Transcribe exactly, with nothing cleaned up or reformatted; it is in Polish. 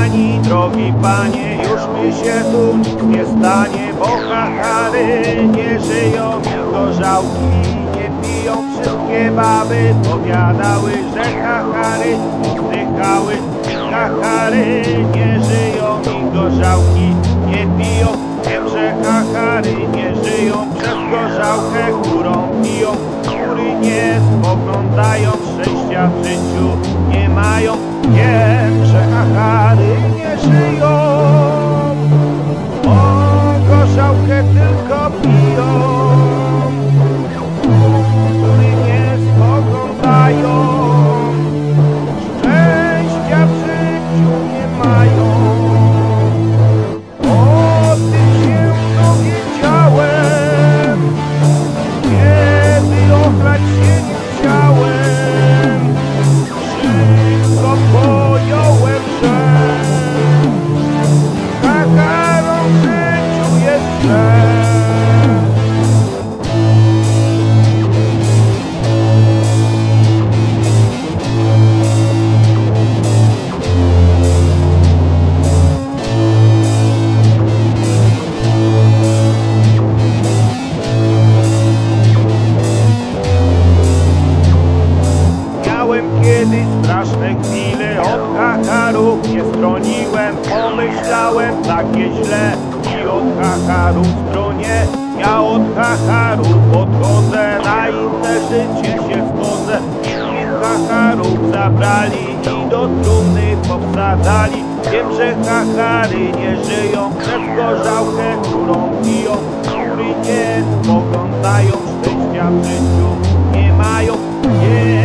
pani, drogi panie, już mi się tu nic nie stanie, bo hachary nie żyją i gorzałki nie piją. Wszystkie baby powiadały, że hachary oddychały. Hachary nie żyją i gorzałki nie piją. Wiem, że hachary nie żyją przez gorzałkę, którą piją. Góry nie spoglądają, szczęścia w życiu nie mają. Wiem, że hachary nie żyją, bo gorzałkę tylko piją. Góry nie spoglądają, szczęścia w życiu nie mają. O tym się dowiedziałem, kiedy ochlać się nie chciałem. Szybko pojąłem, że hacharom w życiu jest źle. Kiedyś straszne chwile, od hacharów nie stroniłem. Pomyślałem takie źle i od hacharów stronię. Ja od hacharów odchodzę, na inne życie się wchodzę. Inni hacharów zabrali i do trumny powsadzali. Wiem, że hachary nie żyją przez gorzałkę, którą piją. Góry nie spoglądają, szczęścia w życiu nie mają. Nie